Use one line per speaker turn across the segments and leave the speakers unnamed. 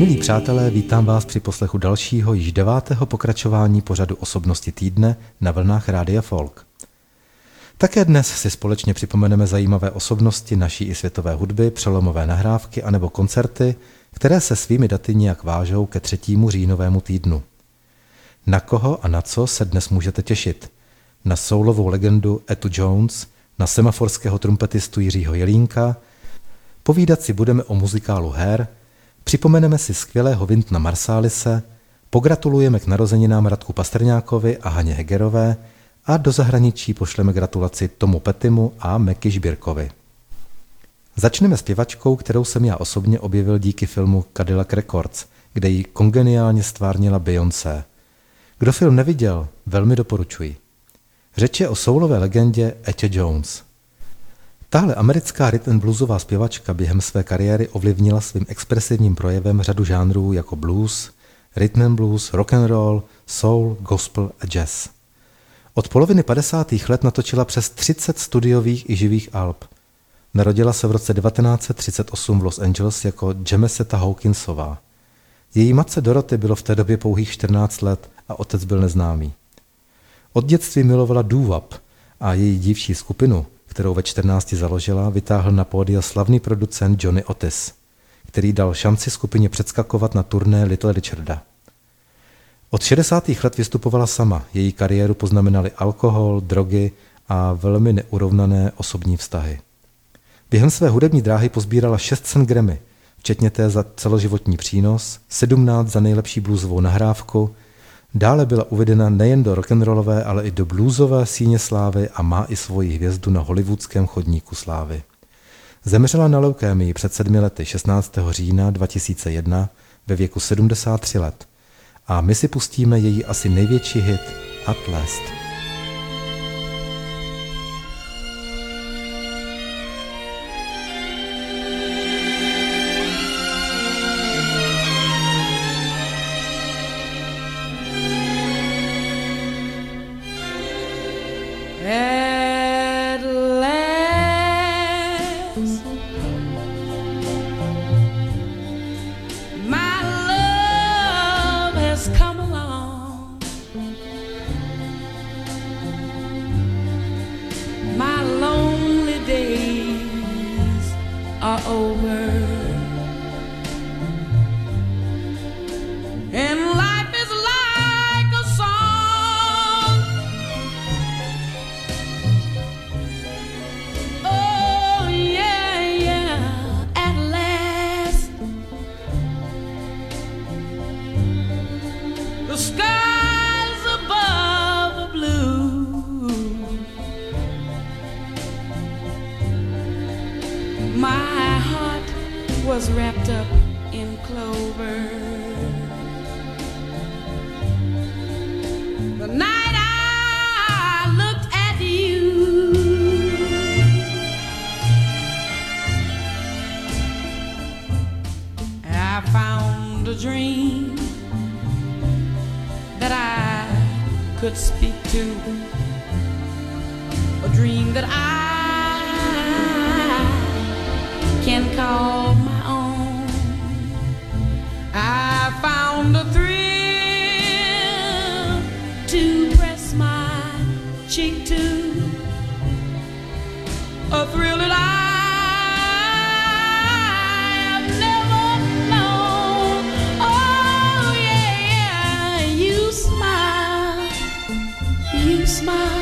Milí přátelé, vítám vás při poslechu dalšího, již 9. pokračování pořadu Osobnosti týdne na vlnách Rádia Folk. Také dnes si společně připomeneme zajímavé osobnosti naší i světové hudby, přelomové nahrávky anebo koncerty, které se svými daty nějak vážou ke 3. říjnovému týdnu. Na koho a na co se dnes můžete těšit? Na soulovou legendu Etu Jones, na semaforského trumpetistu Jiřího Jelínka, povídat si budeme o muzikálu Hair, připomeneme si skvělého Wyntona Marsaalise, pogratulujeme k narozeninám Radku Pastrňákovi a Haně Hegerové a do zahraničí pošleme gratulaci Tomu Pettymu a Meky Žbírkovi. Začneme zpěvačkou, kterou jsem já osobně objevil díky filmu Cadillac Records, kde ji kongeniálně stvárnila Beyoncé. Kdo film neviděl, velmi doporučuji. Řeč je o soulové legendě Etě Jones. Tahle americká rhythm bluesová zpěvačka během své kariéry ovlivnila svým expresivním projevem řadu žánrů jako blues, rhythm and blues, rock and roll, soul, gospel a jazz. Od poloviny 50. let natočila přes 30 studiových i živých alb. Narodila se v roce 1938 v Los Angeles jako Jamesetta Hawkinsová. Její matce Dorothy bylo v té době pouhých 14 let a otec byl neznámý. Od dětství milovala doo-wop a její dívčí skupinu, kterou ve 14 založila, vytáhl na pódia slavný producent Johnny Otis, který dal šanci skupině předskakovat na turné Little Richarda. Od 60. let vystupovala sama, její kariéru poznamenaly alkohol, drogy a velmi neurovnané osobní vztahy. Během své hudební dráhy pozbírala 600 Grammy, včetně té za celoživotní přínos, 17 za nejlepší bluesovou nahrávku. Dále byla uvedena nejen do rock'n'rollové, ale i do bluesové síně slávy a má i svoji hvězdu na hollywoodském chodníku slávy. Zemřela na leukémii před 7 lety 16. října 2001 ve věku 73 let. A my si pustíme její asi největší hit At Last.
Was wrapped up in clover. The night I looked at you, I found a dream that I could speak to, a dream that I can call my own. I found a thrill to press my cheek to, a thrill that I've never known. Oh yeah, you smile, you smile.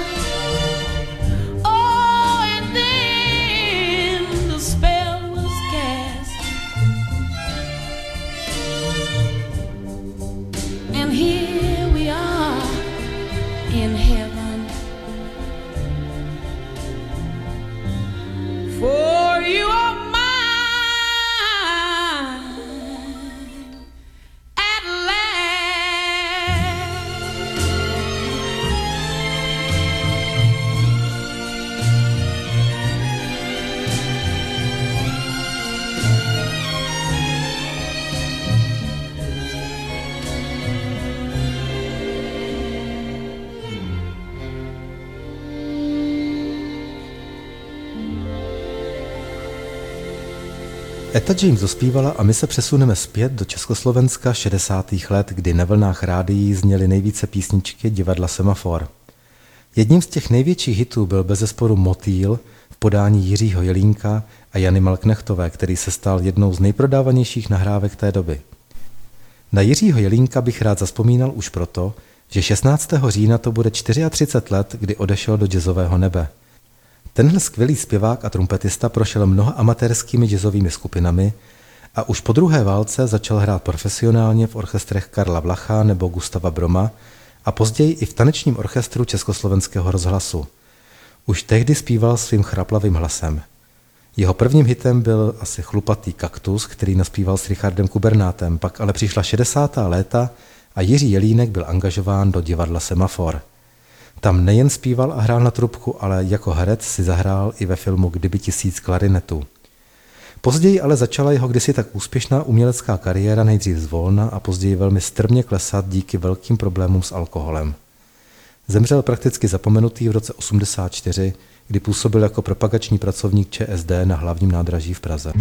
Etta James dospívala a my se přesuneme zpět do Československa 60. let, kdy na vlnách rádií zněly nejvíce písničky divadla Semafor. Jedním z těch největších hitů byl bezesporu Motýl v podání Jiřího Jelínka a Jany Malknechtové, který se stal jednou z nejprodávanějších nahrávek té doby. Na Jiřího Jelínka bych rád zazpomínal už proto, že 16. října to bude 34 let, kdy odešel do jazzového nebe. Tenhle skvělý zpěvák a trumpetista prošel mnoha amatérskými jazzovými skupinami a už po druhé válce začal hrát profesionálně v orchestrech Karla Vlacha nebo Gustava Broma a později i v tanečním orchestru Československého rozhlasu. Už tehdy zpíval svým chraplavým hlasem. Jeho prvním hitem byl asi Chlupatý kaktus, který naspíval s Richardem Kubernátem, pak ale přišla 60. léta a Jiří Jelínek byl angažován do divadla Semafor. Tam nejen zpíval a hrál na trubku, ale jako herec si zahrál i ve filmu Kdyby 1000 klarinetů. Později ale začala jeho kdysi tak úspěšná umělecká kariéra nejdřív zvolna a později velmi strmě klesat díky velkým problémům s alkoholem. Zemřel prakticky zapomenutý v roce 1984, kdy působil jako propagační pracovník ČSD na hlavním nádraží v Praze.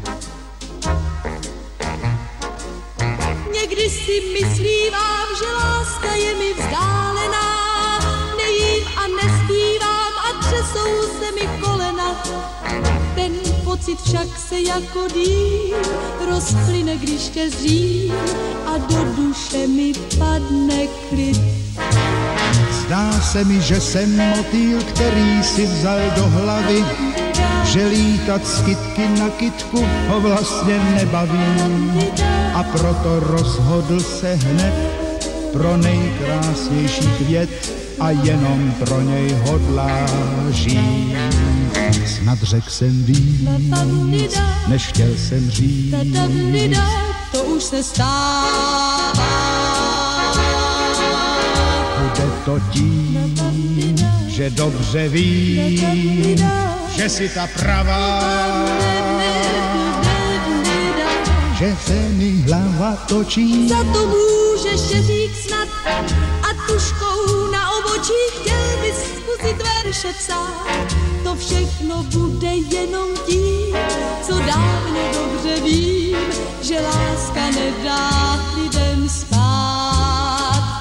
Někdy si myslívám, že láska je mi vzdálená, nejím a nespívám a třesou se mi kolena. Ten pocit však se jako dým rozplyne, když tě zřím a do duše mi padne klid.
Zdá se mi, že jsem motýl, který si vzal do hlavy, že lítat z kytky na kytku ho vlastně nebaví. A proto rozhodl se hned pro nejkrásnější květ a jenom pro něj hodlá žít. Snad řekl jsem víc, než chtěl jsem říct.
To už se stává.
Bude to tím, že dobře vím, že si ta pravá, že se mi hlava točí.
Za to může šeřík snad a tuškou na obočích chtěl by zkusit verše psát. To všechno bude jenom tím, co dávno dobře vím, že láska nedá lidem spát.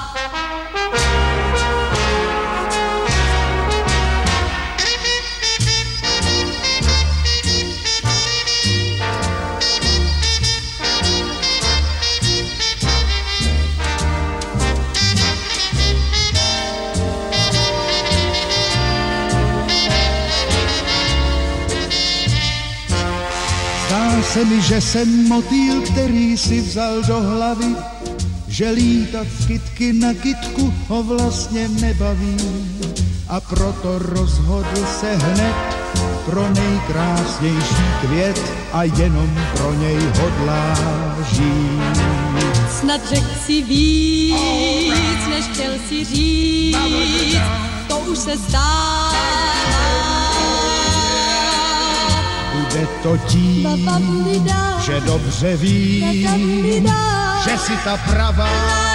Zdá se mi, že jsem motýl, který si vzal do hlavy, že lítat z kytky na kytku ho vlastně nebaví. A proto rozhodl se hned pro nejkrásnější květ a jenom pro něj hodlá žít.
Snad řekl si víc, než chtěl si říct, to už se stává.
Bude to tím, že dobře vím, že si ta pravá,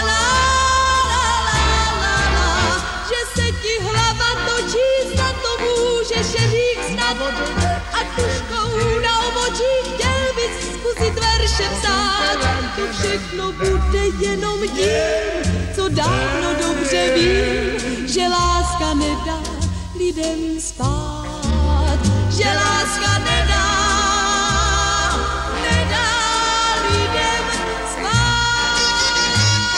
že se ti hlava točí, za to může šeřík snad a tuškou na obočích chtěl bys zkusit verše psát. To všechno bude jenom tím, co dávno dobře vím, že láska nedá lidem spát, že láska nedá lidem spát.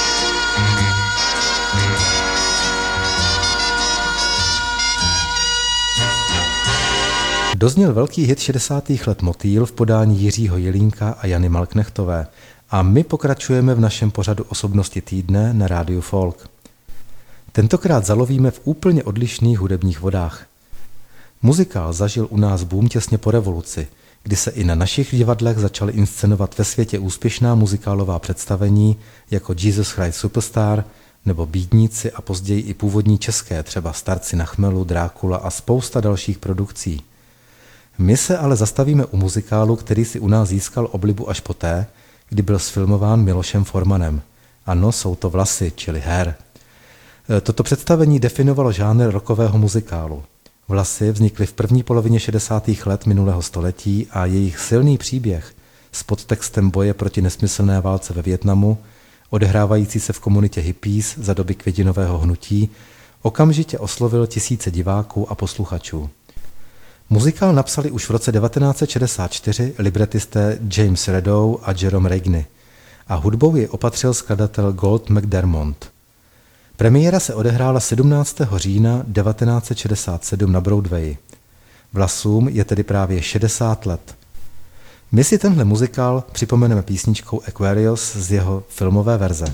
Dozněl velký hit 60. let Motýl v podání Jiřího Jelínka a Jany Malknechtové a my pokračujeme v našem pořadu Osobnosti týdne na rádiu Folk. Tentokrát zalovíme v úplně odlišných hudebních vodách. Muzikál zažil u nás boom těsně po revoluci, kdy se i na našich divadlech začaly inscenovat ve světě úspěšná muzikálová představení jako Jesus Christ Superstar nebo Bídníci a později i původní české, třeba Starci na chmelu, Drákula a spousta dalších produkcí. My se ale zastavíme u muzikálu, který si u nás získal oblibu až poté, kdy byl sfilmován Milošem Formanem. Ano, jsou to Vlasy, čili Hair. Toto představení definovalo žánr rockového muzikálu. Vlasy vznikly v první polovině 60. let minulého století a jejich silný příběh s podtextem boje proti nesmyslné válce ve Vietnamu, odehrávající se v komunitě hippies za doby květinového hnutí, okamžitě oslovil tisíce diváků a posluchačů. Muzikál napsali už v roce 1964 libretisté James Redow a Jerome Regney a hudbou ji opatřil skladatel Gold McDermott. Premiéra se odehrála 17. října 1967 na Broadwayi. Vlasům je tedy právě 60 let. My si tenhle muzikál připomeneme písničkou Aquarius z jeho filmové verze.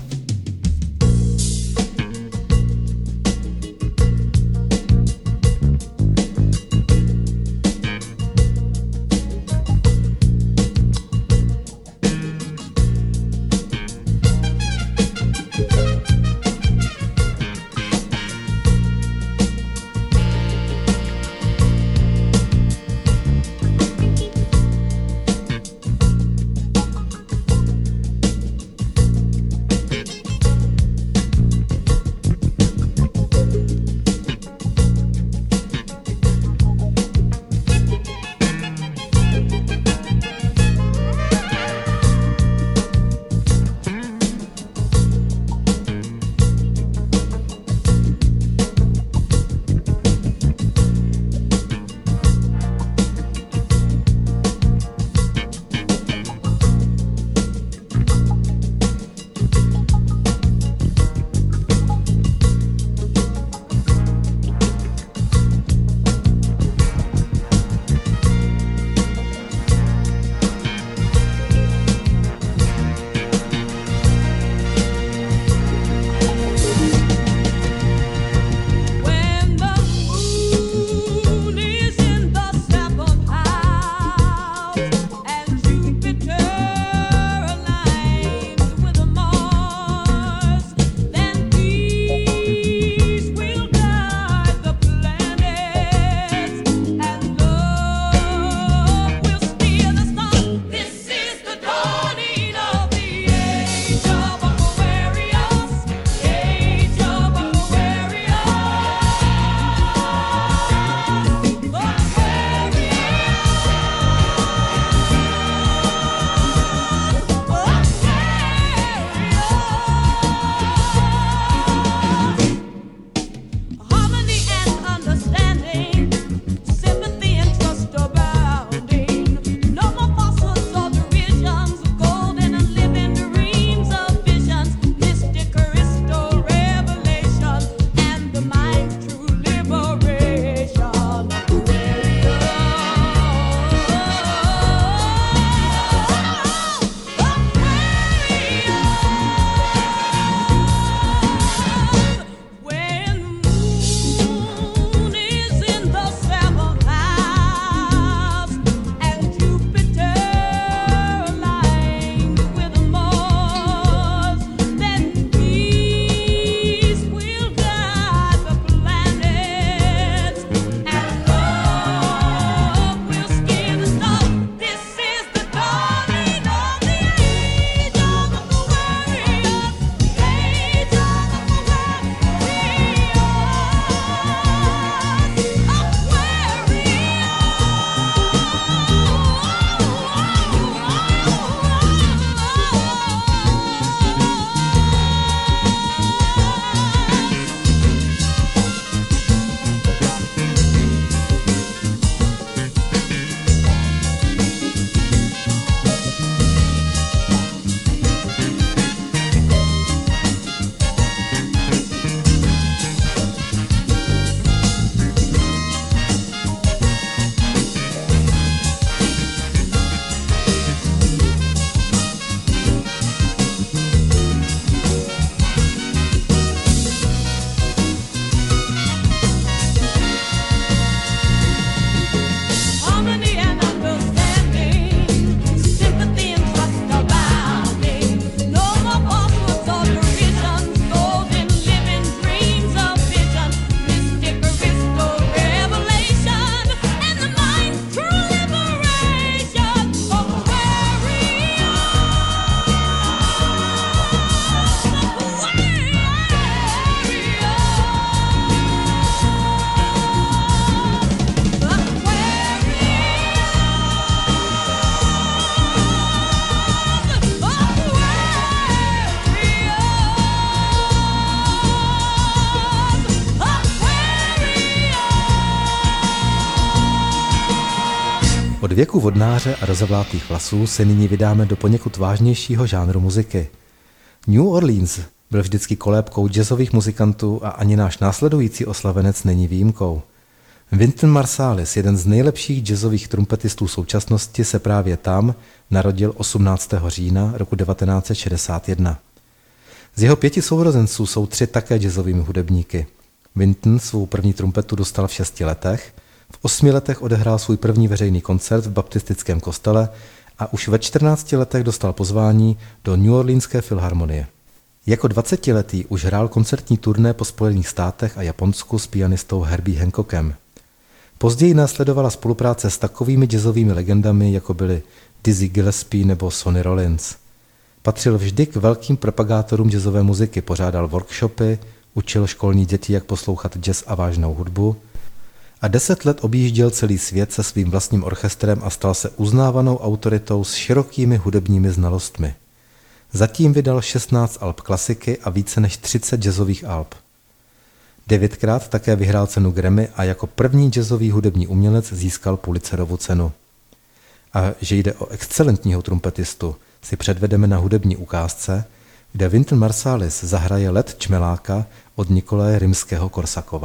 Od věku vodnáře a rozevlátých vlasů se nyní vydáme do poněkud vážnějšího žánru muziky. New Orleans byl vždycky kolébkou jazzových muzikantů a ani náš následující oslavenec není výjimkou. Wynton Marsalis, jeden z nejlepších jazzových trumpetistů současnosti, se právě tam narodil 18. října roku 1961. Z jeho 5 sourozenců jsou 3 také jazzovými hudebníky. Wynton svou první trumpetu dostal v 6 letech, v 8 letech odehrál svůj první veřejný koncert v baptistickém kostele a už ve 14 letech dostal pozvání do New Orleanské filharmonie. Jako 20letý už hrál koncertní turné po Spojených státech a Japonsku s pianistou Herbie Hancockem. Později následovala spolupráce s takovými jazzovými legendami, jako byly Dizzy Gillespie nebo Sonny Rollins. Patřil vždy k velkým propagátorům jazzové muziky, pořádal workshopy, učil školní děti, jak poslouchat jazz a vážnou hudbu a 10 let objížděl celý svět se svým vlastním orchestrem a stal se uznávanou autoritou s širokými hudebními znalostmi. Zatím vydal 16 alb klasiky a více než 30 jazzových alb. 9krát také vyhrál cenu Grammy a jako první jazzový hudební umělec získal Pulitzerovu cenu. A že jde o excelentního trumpetistu, si předvedeme na hudební ukázce, kde Wynton Marsalis zahraje Let čmeláka od Nikolaje Rimského-Korsakova.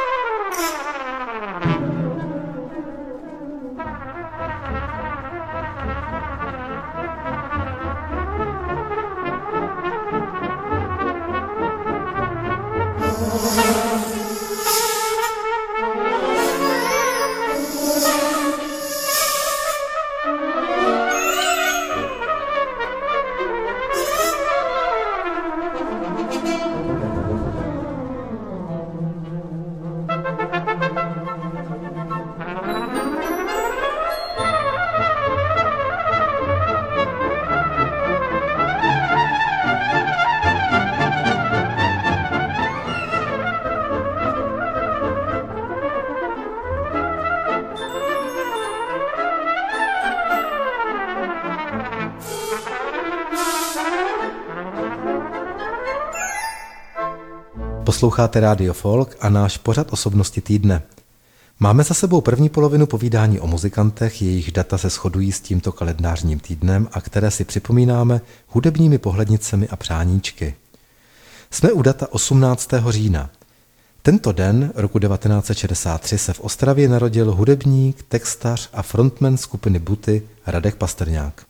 Posloucháte Rádio Folk a náš pořad osobnosti týdne. Máme za sebou první polovinu povídání o muzikantech, jejich data se shodují s tímto kalendářním týdnem a které si připomínáme hudebními pohlednicemi a přáníčky. Jsme u data 18. října. Tento den roku 1963 se v Ostravě narodil hudebník, textař a frontman skupiny Buty Radek Pastrňák.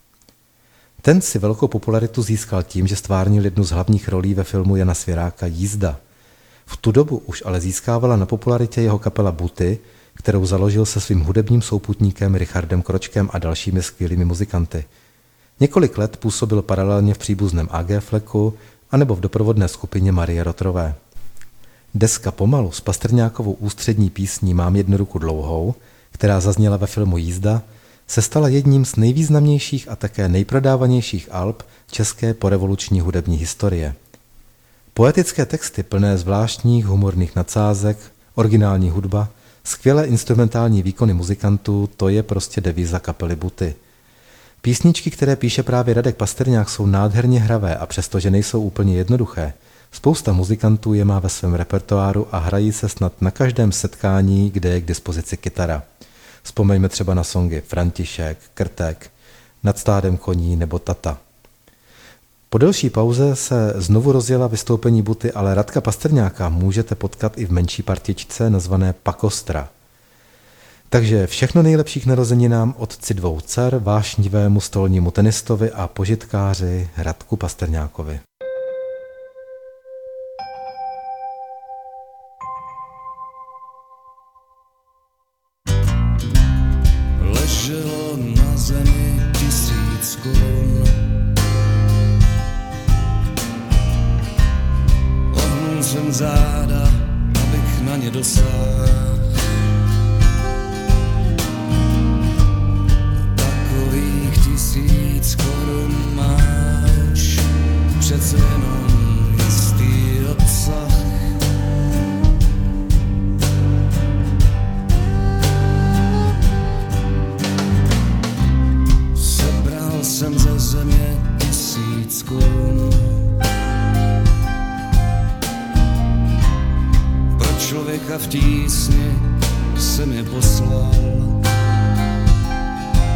Ten si velkou popularitu získal tím, že stvárnil jednu z hlavních rolí ve filmu Jana Svěráka Jízda. V tu dobu už ale získávala na popularitě jeho kapela Buty, kterou založil se svým hudebním souputníkem Richardem Kročkem a dalšími skvělými muzikanty. Několik let působil paralelně v příbuzném AG Fleku anebo v doprovodné skupině Marie Rotrové. Deska Pomalu s Pastrňákovou ústřední písní Mám jednu ruku dlouhou, která zazněla ve filmu Jízda, se stala jedním z nejvýznamnějších a také nejprodávanějších alb české porevoluční hudební historie. Poetické texty plné zvláštních humorných nadsázek, originální hudba, skvělé instrumentální výkony muzikantů, to je prostě devíza kapely Buty. Písničky, které píše právě Radek Pastrňák, jsou nádherně hravé a přestože nejsou úplně jednoduché, spousta muzikantů je má ve svém repertoáru a hrají se snad na každém setkání, kde je k dispozici kytara. Vzpomeňme třeba na songy František, Krtek, Nad stádem koní nebo Tata. Po delší pauze se znovu rozjela vystoupení Buty, ale Radka Pastrňáka můžete potkat i v menší partičce nazvané Pakostra. Takže všechno nejlepší k narozeninám otci 2 dcer, vášnivému stolnímu tenistovi a požitkáři Radku Pastrňákovi.
Leželo na zemi 1000 korun. Ohnul jsem záda, abych na ně dosáhl. Takových 1000 korun máš přece jenom jistý obsah. Sebral jsem ze země 1000 korun. Pro člověka v tísni jsem je poslal.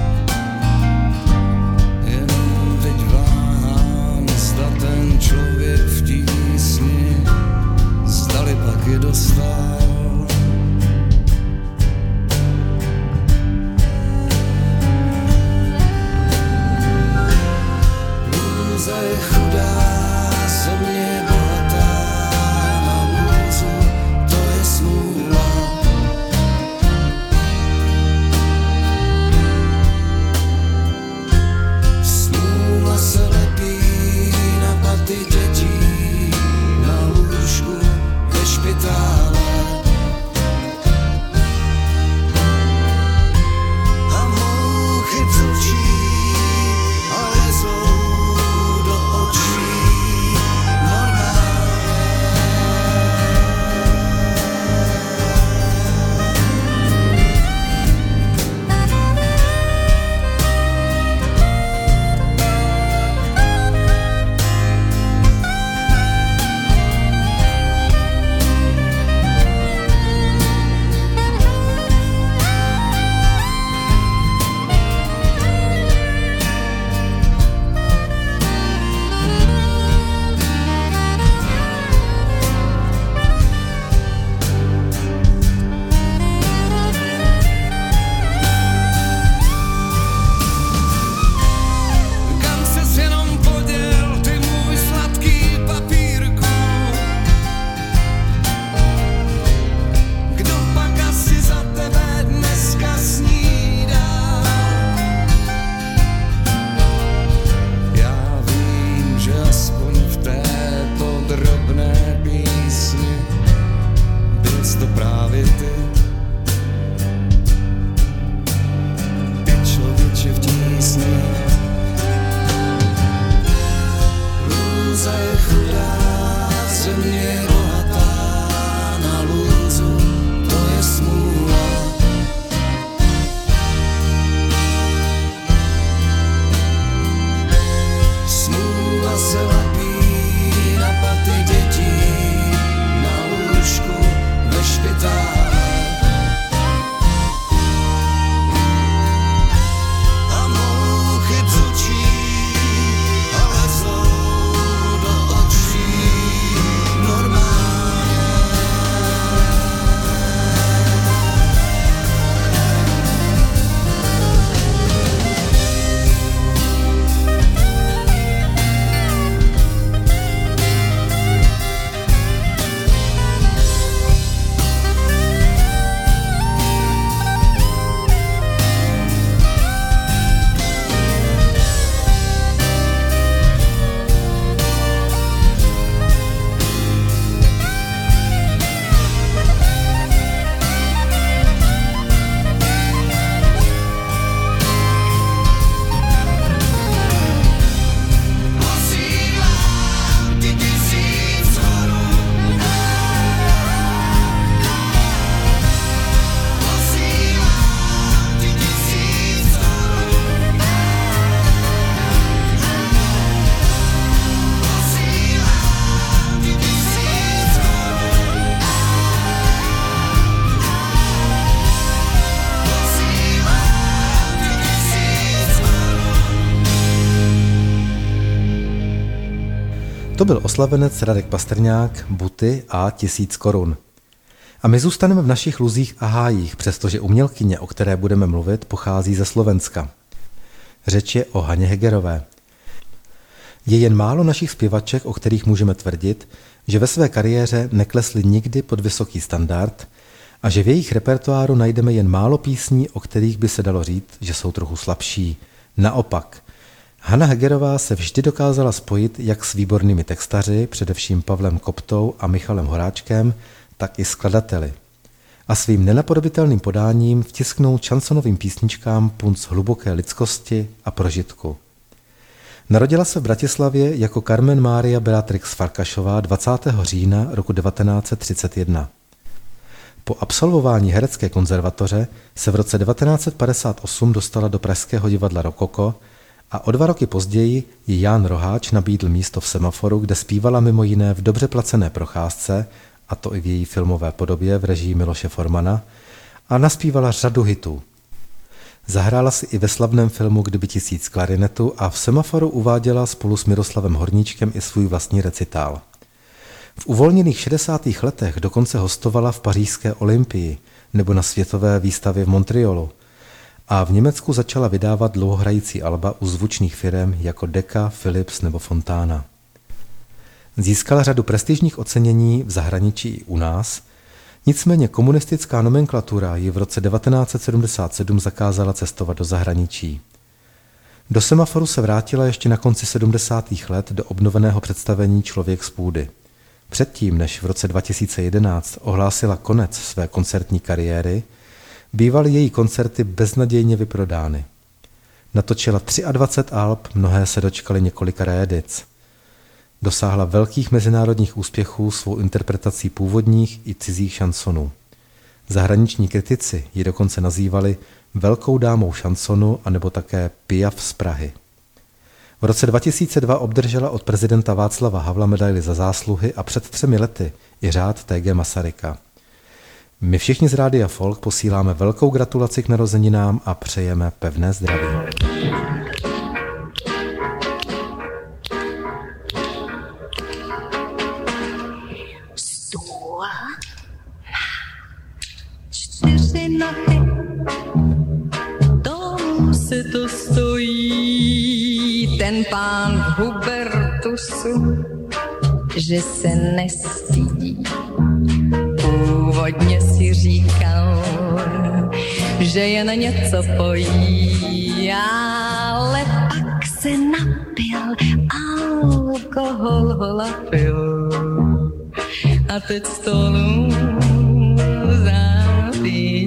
paty dětí na lůžku ve špitále. A mouchy bzučí a lezou do očí normálně.
To byl oslavenec Radek Pastrňák, Buty a 1000 korun. A my zůstaneme v našich luzích a hájích, přestože umělkyně, o které budeme mluvit, pochází ze Slovenska. Řeč je o Haně Hegerové. Je jen málo našich zpěvaček, o kterých můžeme tvrdit, že ve své kariéře neklesly nikdy pod vysoký standard a že v jejich repertoáru najdeme jen málo písní, o kterých by se dalo říct, že jsou trochu slabší. Naopak, Hana Hegerová se vždy dokázala spojit jak s výbornými textaři, především Pavlem Koptou a Michalem Horáčkem, tak i skladateli. A svým nenapodobitelným podáním vtisknou šansonovým písničkám punc hluboké lidskosti a prožitku. Narodila se v Bratislavě jako Carmen Mária Beatrix Farkašová 20. října roku 1931. Po absolvování herecké konzervatoře se v roce 1958 dostala do Pražského divadla Rokoko a o 2 roky později ji Jan Roháč nabídl místo v Semaforu, kde zpívala mimo jiné v dobře placené procházce, a to i v její filmové podobě v režii Miloše Formana, a naspívala řadu hitů. Zahrála si i ve slavném filmu Kdyby 1000 klarinetu a v Semaforu uváděla spolu s Miroslavem Horníčkem i svůj vlastní recitál. V uvolněných 60. letech dokonce hostovala v pařížské Olympii nebo na světové výstavě v Montrealu a v Německu začala vydávat dlouhohrající alba u zvučných firem jako Decca, Philips nebo Fontana. Získala řadu prestižních ocenění v zahraničí i u nás, nicméně komunistická nomenklatura ji v roce 1977 zakázala cestovat do zahraničí. Do Semaforu se vrátila ještě na konci 70. let do obnoveného představení Člověk z půdy. Předtím, než v roce 2011 ohlásila konec své koncertní kariéry, bývaly její koncerty beznadějně vyprodány. Natočila 23 alb, mnohé se dočkaly několika reedic. Dosáhla velkých mezinárodních úspěchů svou interpretací původních i cizích šansonů. Zahraniční kritici ji dokonce nazývali velkou dámou šansonu anebo také Piaf z Prahy. V roce 2002 obdržela od prezidenta Václava Havla medaili za zásluhy a před 3 lety i řád T.G. Masaryka. My všichni z Rádia Folk posíláme velkou gratulaci k narozeninám a přejeme pevné zdraví.
Čtyři nohy, tomu se to stojí, ten pán v Hubertusu, že se nestydí. Původně si říkal, že jen něco pojí, ale pak se napil, alkohol ho lapil a teď stolu závidí.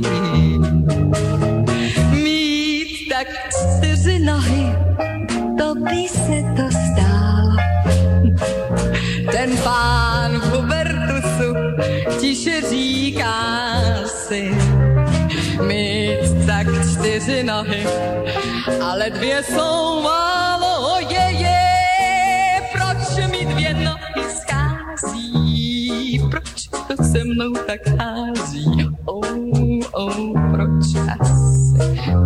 Mít tak 4 nohy, to by se to stálo. Ten pán v Hubertusu tiše říká si, mít tak 4 nohy, ale 2 jsou málo, proč mi 2 nohy schází, proč to se mnou tak hází, proč asi,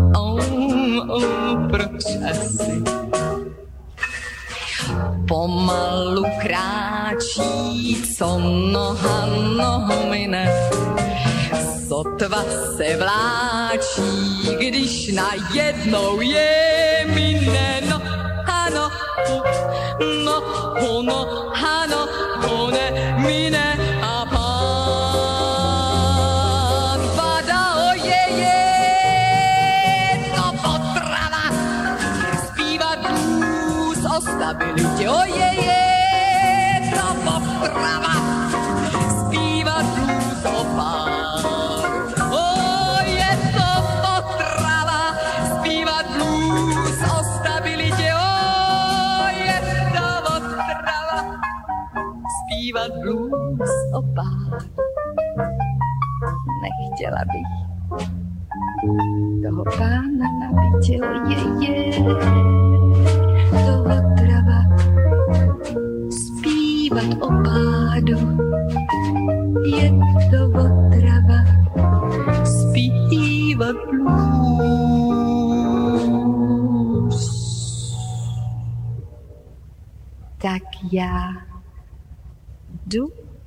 proč asi. Pomalu kráčí, co noha nohu mine, sotva se vláčí, když najednou je mine. No, ano, ne, mine a pán vada, to potrava, zpívat blues o stabilitě, to potrava, zpívat blues o páru, je to potrava, zpívat blues o stabilitě, je to potrava, zpívat blues o páru. Nechtěla bych toho pána na bytě, to otrava, zpívat o pádu, je to otrava, zpívat blues. Tak já jdu.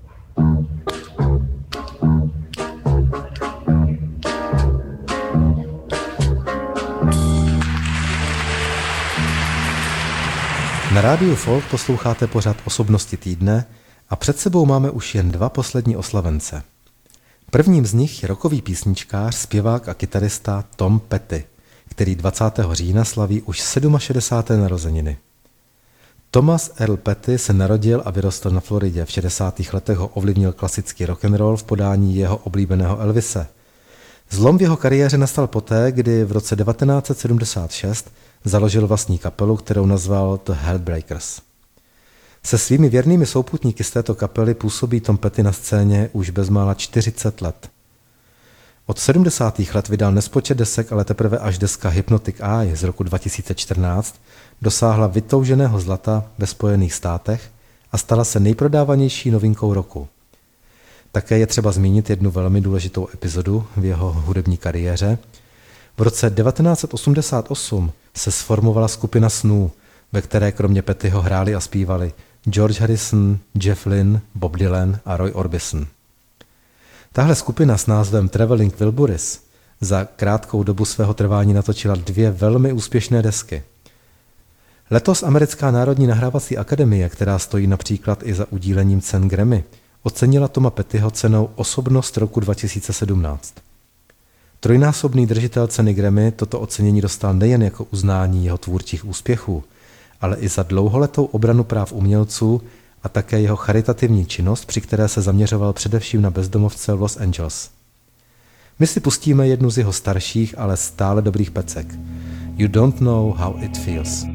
Na Rádiu Folk posloucháte pořad Osobnosti týdne a před sebou máme už jen 2 poslední oslavence. Prvním z nich je rockový písničkář, zpěvák a kytarista Tom Petty, který 20. října slaví už 67. narozeniny. Thomas Earl Petty se narodil a vyrostl na Floridě. V 60. letech ho ovlivnil klasický rock'n'roll v podání jeho oblíbeného Elvise. Zlom v jeho kariéře nastal poté, kdy v roce 1976 založil vlastní kapelu, kterou nazval The Heartbreakers. Se svými věrnými souputníky z této kapely působí Tom Petty na scéně už bezmála 40 let. Od 70. let vydal nespočet desek, ale teprve až deska Hypnotic Eye z roku 2014 dosáhla vytouženého zlata ve Spojených státech a stala se nejprodávanější novinkou roku. Také je třeba zmínit jednu velmi důležitou epizodu v jeho hudební kariéře. V roce 1988 se sformovala skupina snů, ve které kromě Pettyho hráli a zpívali George Harrison, Jeff Lynne, Bob Dylan a Roy Orbison. Tahle skupina s názvem Traveling Wilburys za krátkou dobu svého trvání natočila 2 velmi úspěšné desky. Letos Americká národní nahrávací akademie, která stojí například i za udílením cen Grammy, ocenila Toma Pettyho cenou Osobnost roku 2017. Trojnásobný držitel ceny Grammy toto ocenění dostal nejen jako uznání jeho tvůrčích úspěchů, ale i za dlouholetou obranu práv umělců a také jeho charitativní činnost, při které se zaměřoval především na bezdomovce v Los Angeles. My si pustíme jednu z jeho starších, ale stále dobrých pecek. You Don't Know How It Feels.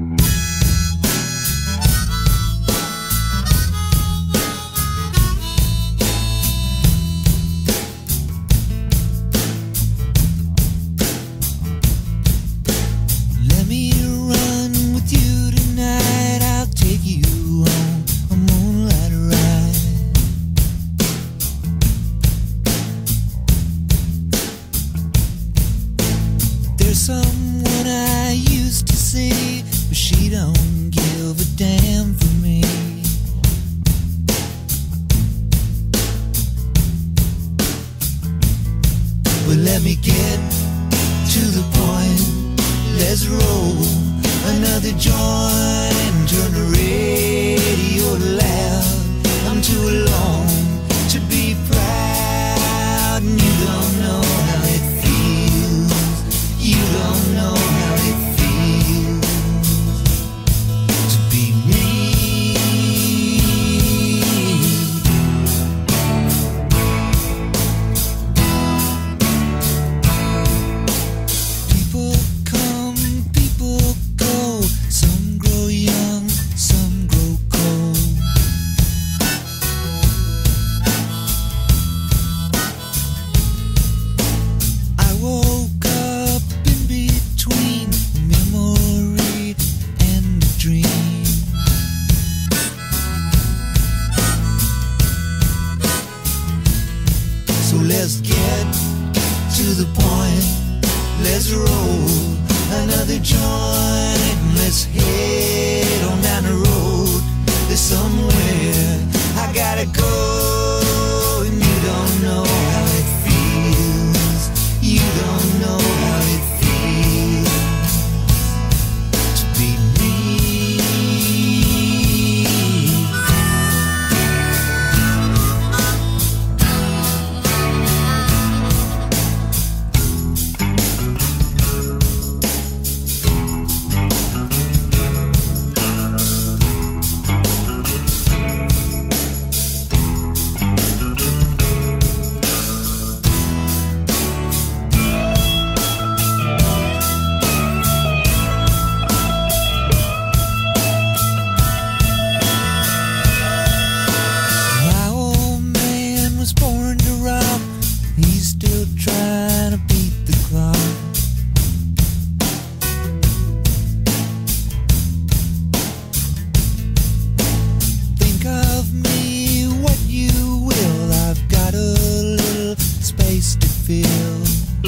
Someone I used to see, but she don't give a damn for me. Well, let me get to the point. Let's roll another joint and turn the radio loud. I'm too alone to be proud, and you don't know how it feels. You don't know how it feels to be me. People come, people go. Some grow young, some grow cold. I woke up in between memory and a dream. So let's get to the point. Let's roll another joint. Let's head on down the road. There's somewhere I gotta go, and you don't know how it feels. You don't know how it feels to be me. My old man was born to rob. He's still trying to beat the clock. Think of me what you will. I've got a little space to fill.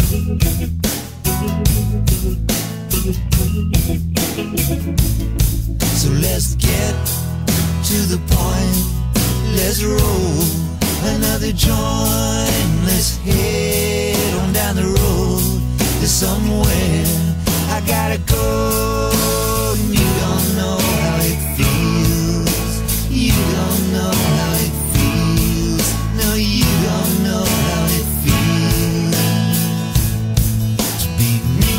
So let's get to the point. Let's roll another joint. Let's head on down the road. There's somewhere I gotta go, and you don't know how it feels. You don't know how it feels. No, you don't know how it feels to be me.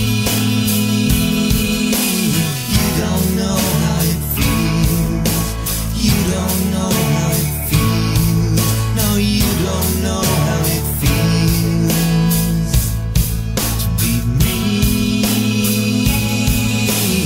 You don't know how it feels. You don't know how it feels. No, you don't know how it feels to be me.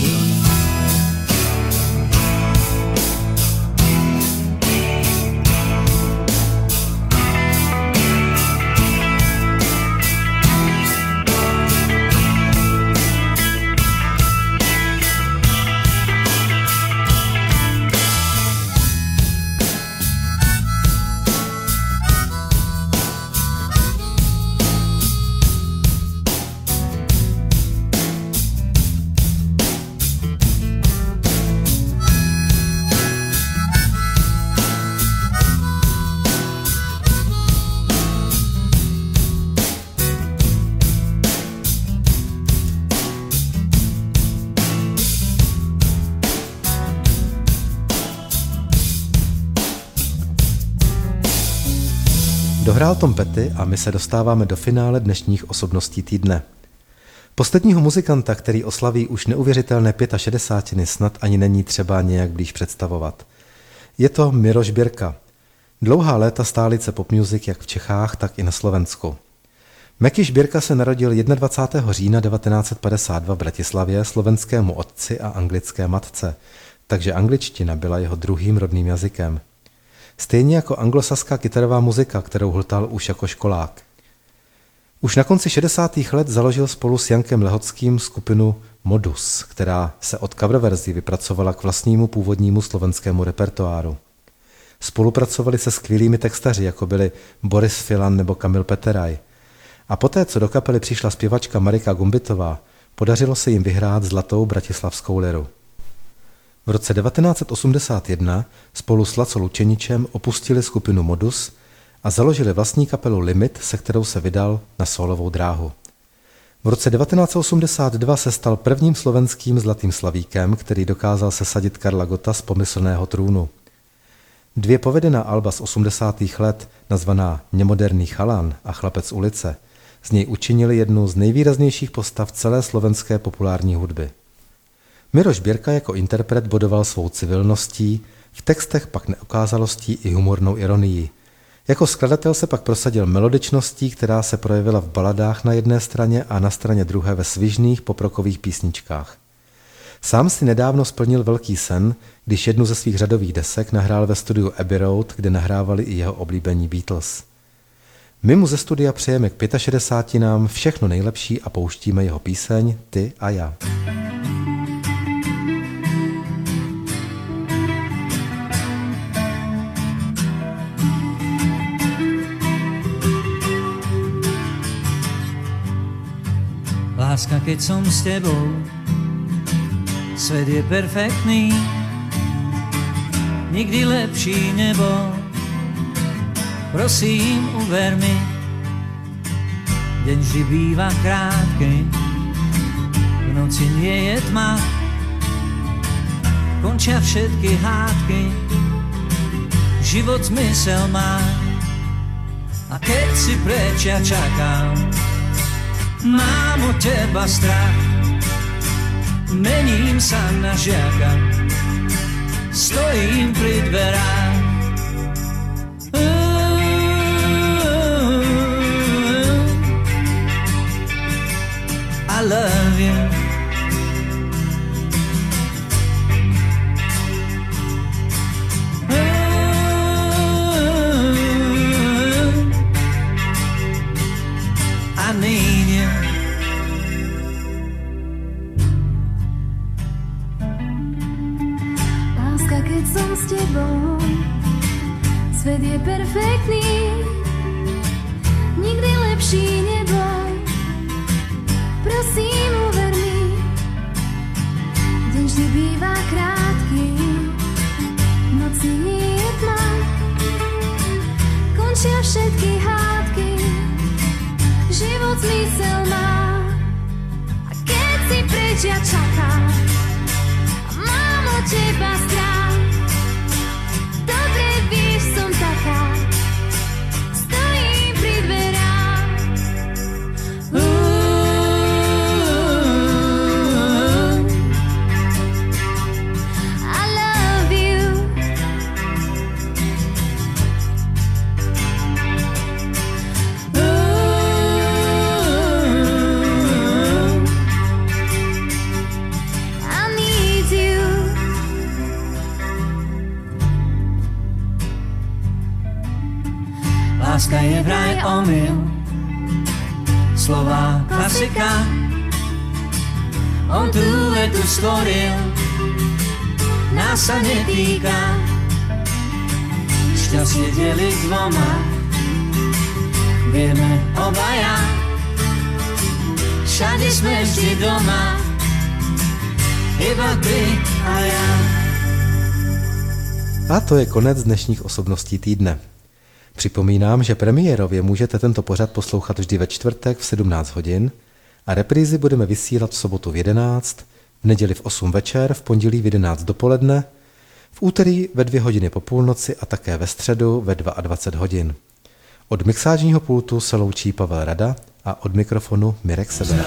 Dohrál Tom Petty a my se dostáváme do finále dnešních osobností týdne. Posledního muzikanta, který oslaví už neuvěřitelné 65, snad ani není třeba nějak blíž představovat. Je to Miroš Birka. Dlouhá léta stálice pop music jak v Čechách, tak i na Slovensku. Mekyš Birka se narodil 21. října 1952 v Bratislavě slovenskému otci a anglické matce, takže angličtina byla jeho druhým rodným jazykem. Stejně jako anglosaská kytarová muzika, kterou hltal už jako školák. Už na konci 60. let založil spolu s Jankem Lehockým skupinu Modus, která se od coververzí vypracovala k vlastnímu původnímu slovenskému repertoáru. Spolupracovali se skvělými textaři, jako byli Boris Filan nebo Kamil Peteraj. A poté, co do kapely přišla zpěvačka Marika Gumbitová, podařilo se jim vyhrát zlatou bratislavskou liru. V roce 1981 spolu s Laco Lučeničem opustili skupinu Modus a založili vlastní kapelu Limit, se kterou se vydal na sólovou dráhu. V roce 1982 se stal prvním slovenským zlatým slavíkem, který dokázal sesadit Karla Gotta z pomyslného trůnu. 2 povedená alba z 80. let, nazvaná Nemoderný chalan a Chlapec ulice, z něj učinili jednu z nejvýraznějších postav celé slovenské populární hudby. Miroš Birka jako interpret bodoval svou civilností, v textech pak neokázalostí i humornou ironií. Jako skladatel se pak prosadil melodičností, která se projevila v baladách na jedné straně a na straně druhé ve svižných poprokových písničkách. Sám si nedávno splnil velký sen, když jednu ze svých řadových desek nahrál ve studiu Abbey Road, kde nahrávali i jeho oblíbení Beatles. My mu ze studia přejeme k 65 všechno nejlepší a pouštíme jeho píseň Ty a já.
Láska, keď som s tebou, svet je perfektný, nikdy lepší nebol. Prosím, uver mi, deň vždy býva krátky, v noci nie je tma, končia všetky hádky, život zmysel má. A keď si preč ja čakám, mám od teba strach, mením sa na žiaka, stojím pri dverách. I love you. I need you.
Láska, keď som s tebou, svet je perfektný, nikdy lepší nebol. Prosím, uver mi, deň vždy býva krátky, v noci nie je tma, končia všetky hádky, život zmysel má. A keď si preč ja čakám, a mám od teba strach, dobre vieš, som taká, stojím pri dverách.
Láska je vraj omyl, slová klasika, on tú vetu stvoril, nás sa netýka, šťastie deliť dvoma, vieme obaja, všade sme vždy doma, iba ty a ja.
A to je konec dnešních osobností týdne. Připomínám, že premiérově můžete tento pořad poslouchat vždy ve čtvrtek v 17 hodin a reprízy budeme vysílat v sobotu v 11, v neděli v 8 večer, v pondělí v 11 dopoledne, v úterý ve 2 hodiny po půlnoci a také ve středu ve 22 hodin. Od mixážního pultu se loučí Pavel Rada a od mikrofonu Mirek Seber.